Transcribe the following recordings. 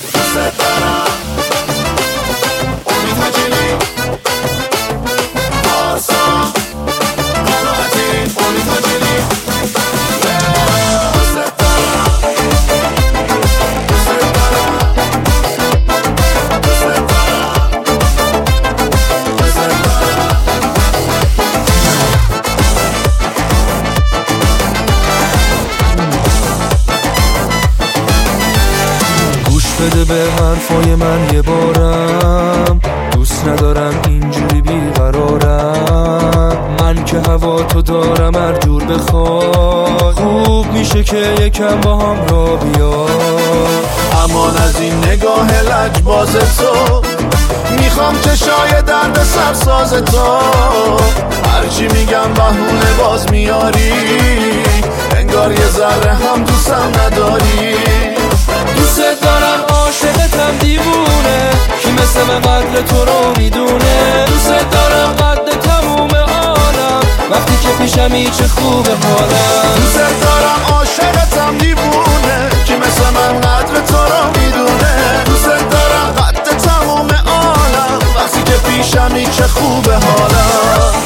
بده به حرفای من یه بارم، دوست ندارم اینجوری بیقرارم. من که هوا تو دارم هر جور بخوای، خوب میشه که یکم با هم را بیا. امان از این نگاه لجباز تو، میخوام چشای درد سرساز تو. هرچی میگم بهونه باز میاری، انگار یه ذره هم دوستم نداری. دوست دارم عاشقتم دیوونه، کی مثل من قدر تو رو میدونه. دوست دارم قدر تموم عالم، وقتی که پیشمی چه خوبه حالم. دوست دارم عاشقتم دیوونه، کی مثل من قدر تو رو میدونه. دوست دارم قدر تموم عالم، وقتی که پیشمی چه خوبه حالم.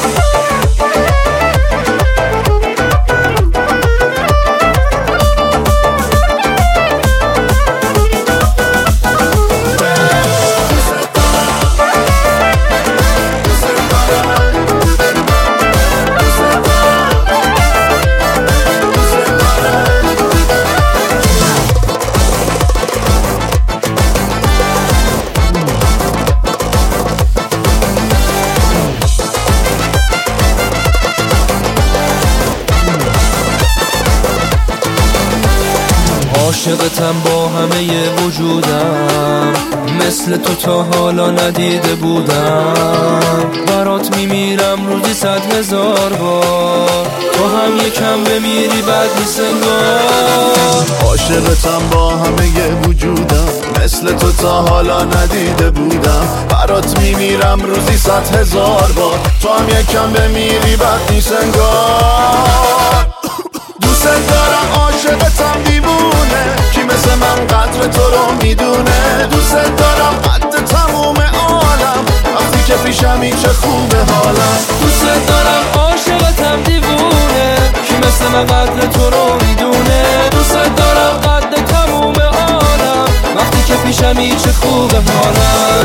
عاشقتم با همه وجودم، مثل تو تا حالا ندیده بودم. برات میمیرم روزی 100,000 بار، تو هم یکم بمیری بعد نیست انگار. عاشقتم با همه وجودم، مثل تو تا حالا ندیده بودم. برات میمیرم روزی 100,000 بار، تو هم یکم بمیری بعد نیست انگار. دوست دارم عاشقتم دیوونه، کی مثل من قدر تو رو میدونه. دوست دارم قدر تموم عالم، وقتی که پیشمی چه خوبه حالم. دوست دارم عاشقتم دیوونه، کی مثل من قدر تو رو میدونه. دوست دارم قدر تموم عالم، وقتی که پیشمی چه خوبه حالم.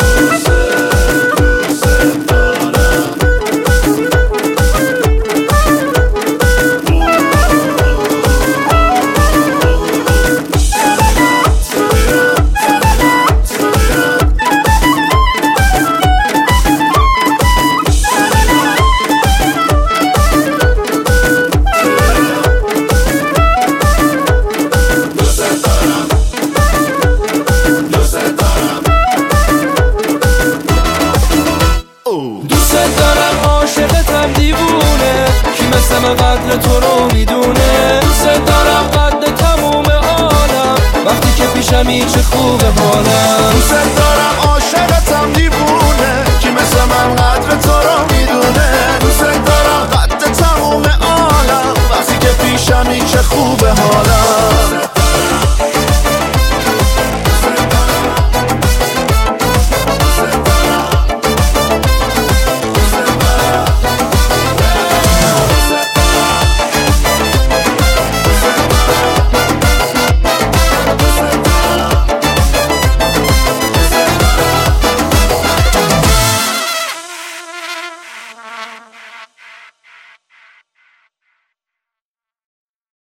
مثل من قدر تو رو میدونه. دوست دارم قدر تموم عالم، وقتی که پیشمی چه خوبه حالم. دوست دارم عاشقتم دیوونه، کی مثل من قدر تو رو میدونه. دوست دارم قدر تموم عالم، وقتی که پیشمی چه خوبه حالم.